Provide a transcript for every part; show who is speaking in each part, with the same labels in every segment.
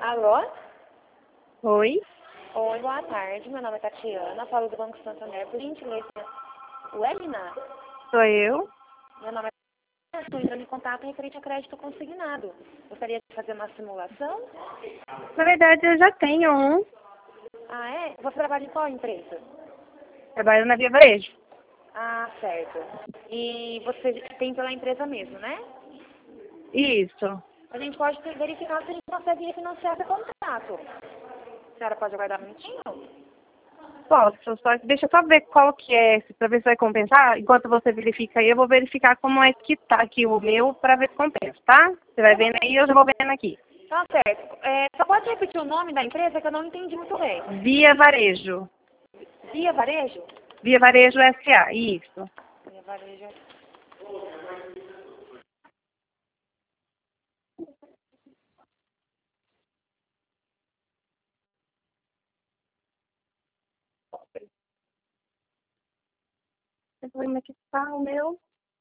Speaker 1: Alô?
Speaker 2: Oi,
Speaker 1: Oi, boa tarde. Meu nome é Tatiana, falo do Banco Santander. Por gentileza, Webna?
Speaker 2: sou eu.
Speaker 1: Meu nome é Tatiana, estou entrando em contato referente a crédito consignado. Gostaria de fazer uma simulação?
Speaker 2: Na verdade, eu já tenho um.
Speaker 1: Ah, é? Você trabalha em qual empresa?
Speaker 2: Trabalho na Via Varejo.
Speaker 1: Ah, certo. E você tem pela empresa mesmo, né?
Speaker 2: Isso.
Speaker 1: A gente pode verificar se a gente consegue refinanciar esse contrato. A senhora pode aguardar um minutinho?
Speaker 2: Posso, só deixa eu só ver qual que é, para ver se vai compensar. Enquanto você verifica aí, eu vou verificar como é que tá aqui o meu para ver se compensa, tá? Você vai vendo aí, eu já vou vendo aqui.
Speaker 1: Tá certo. Só pode repetir o nome da empresa que eu não entendi muito bem.
Speaker 2: Via Varejo.
Speaker 1: Via Varejo?
Speaker 2: Via Varejo S.A. Isso.
Speaker 1: Via Varejo.
Speaker 2: Eu vou ver aqui tá o meu.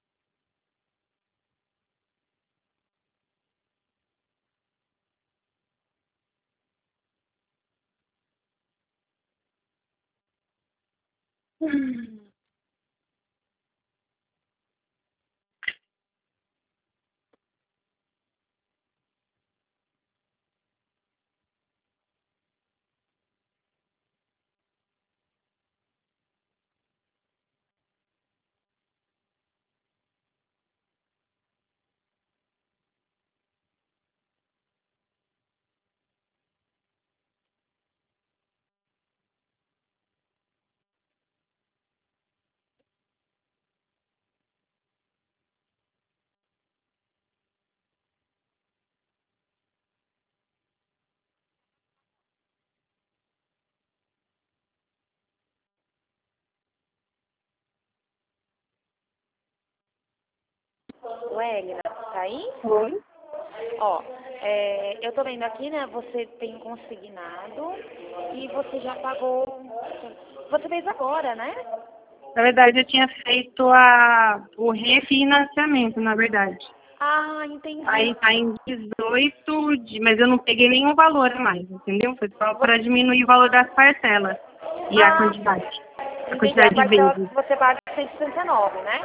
Speaker 1: Wegner, tá aí?
Speaker 2: Oi.
Speaker 1: Ó, eu tô vendo aqui, né? Você tem consignado e você já pagou. Você fez agora, né?
Speaker 2: Na verdade, eu tinha feito o refinanciamento, na verdade.
Speaker 1: Ah, entendi.
Speaker 2: Aí tá em 18, mas eu não peguei nenhum valor a mais, entendeu? Foi só para diminuir o valor das parcelas e a
Speaker 1: Ah,
Speaker 2: quantidade. A
Speaker 1: entendi. A
Speaker 2: quantidade de
Speaker 1: parcela
Speaker 2: vezes.
Speaker 1: que você paga é 169, né?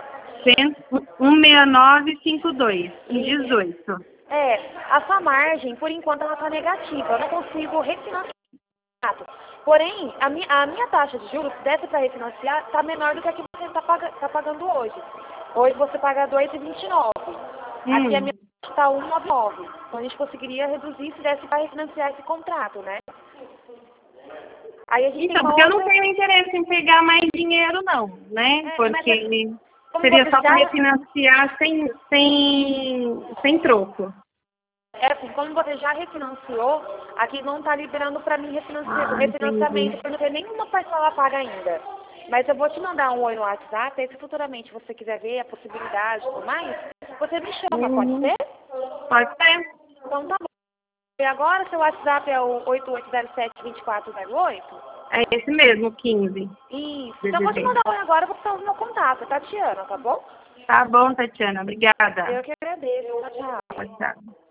Speaker 2: 169,52 em
Speaker 1: E,
Speaker 2: 18.
Speaker 1: a sua margem, por enquanto, ela tá negativa. Eu não consigo refinanciar. Porém, a minha taxa de juros, se desse para refinanciar, está menor do que a que você está pagando hoje. Hoje você paga 2,29. Aqui a minha taxa está 1,99. Então a gente conseguiria reduzir se desse para refinanciar esse contrato, né? Aí a gente tem
Speaker 2: Então,
Speaker 1: uma
Speaker 2: porque eu não
Speaker 1: outra.
Speaker 2: tenho interesse em pegar mais dinheiro, não, né?
Speaker 1: Mas
Speaker 2: Porque
Speaker 1: como
Speaker 2: seria
Speaker 1: você
Speaker 2: só para
Speaker 1: já.
Speaker 2: refinanciar sem troco.
Speaker 1: É assim, como você já refinanciou, aqui não está liberando para mim
Speaker 2: Ah,
Speaker 1: refinanciamento,
Speaker 2: entendi.
Speaker 1: porque não tem nenhuma parcela paga ainda. Mas eu vou te mandar um oi no WhatsApp, aí se futuramente você quiser ver a possibilidade e tudo mais, você me chama, pode
Speaker 2: Uhum.
Speaker 1: ser?
Speaker 2: Pode ser.
Speaker 1: Então tá bom. E agora seu WhatsApp é o 8807-2408?
Speaker 2: É esse mesmo, 15.
Speaker 1: Isso. Então eu vou te
Speaker 2: DDD.
Speaker 1: mandar um oi agora, porque tá no meu contato, Tatiana, tá bom?
Speaker 2: Tá bom, Tatiana. Obrigada.
Speaker 1: Eu que agradeço. Tchau, tchau.
Speaker 2: Tchau, tchau.